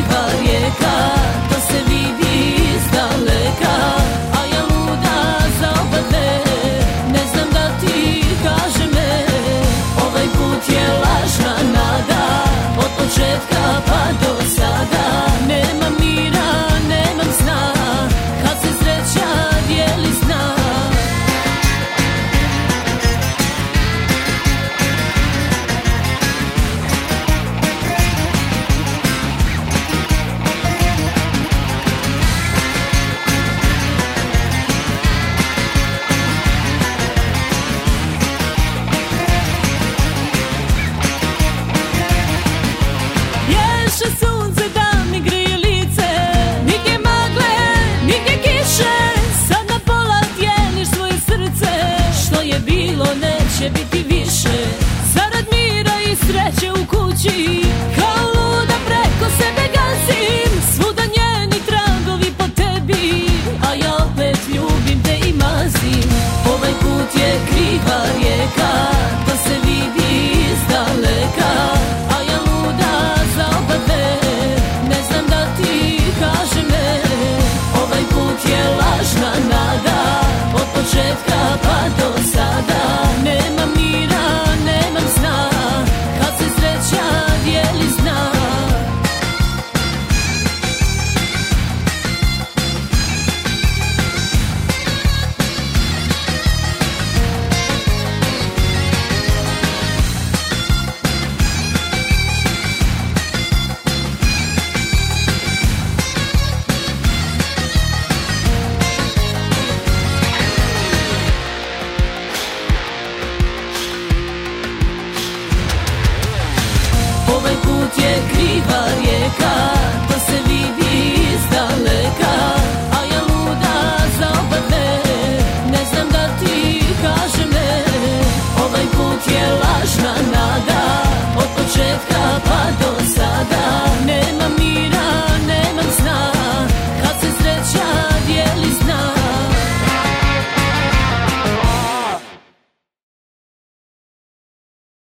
kriva rijeka, to se vidi iz daleka, a ja luda za oba dve, ne znam da ti kaže me, ovaj put je lažna nada, od početka pa do sada, nemam mira, nemam sna, kad se sreća dijeli zna. Sunce da mi grije lice, nigdje magle, nigdje kiše, sad na pola dijeliš svoje srce, što je bilo neće biti više, zarad mira i sreće u kući, kao luda preko sebe gazim, svuda njeni tragovi po tebi, a ja opet ljubim te i mazim, ovaj put je kriva rijeka, to se vidi iz daleka, a ja luda za oba dve, ne znam da ti kaže me, ovaj put je lažna nada, od početka pa do sada, nemam mira, nemam sna, kad se sreća dijeli zna. Ovaj put je kriva rijeka, to se vidi